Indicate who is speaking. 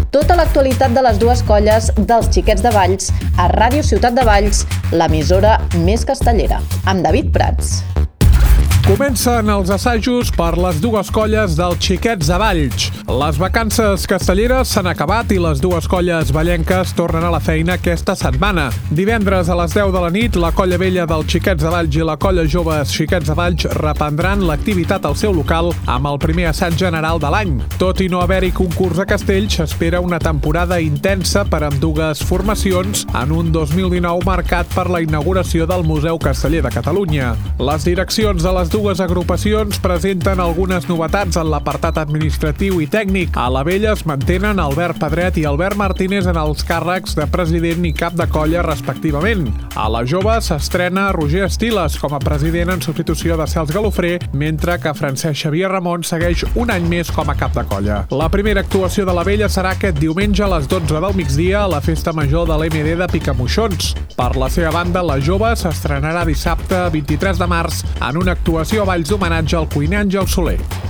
Speaker 1: Tota l'actualitat de les dues colles dels Xiquets de Valls a Ràdio Ciutat de Valls, l'emissora més castellera, amb David Prats.
Speaker 2: Comencen els assajos per les dues colles dels Xiquets de Valls. Les vacances castelleres s'han acabat i les dues colles vallenques tornen a la feina aquesta setmana. Divendres a les 10 de la nit, la colla vella dels Xiquets de Valls i la colla joves Xiquets de Valls reprendran l'activitat al seu local amb el primer assaig general de l'any. Tot i no haver-hi concurs a Castells, s'espera una temporada intensa per a ambdues formacions en un 2019 marcat per la inauguració del Museu Casteller de Catalunya. Les direccions de les dues agrupacions presenten algunes novetats en l'apartat administratiu i tècnic. A la vella es mantenen Albert Pedret i Albert Martínez en els càrrecs de president i cap de colla respectivament. A la jove s'estrena Roger Estiles com a president en substitució de Cels Galofré, mentre que Francesc Xavier Ramon segueix un any més com a cap de colla. La primera actuació de la vella serà aquest diumenge a les 12 del migdia a la festa major de l'MD de Picamoixons. Per la seva banda, la jove s'estrenarà dissabte 23 de març en una actuació a Valls d'homenatge al cuiner Àngel Soler.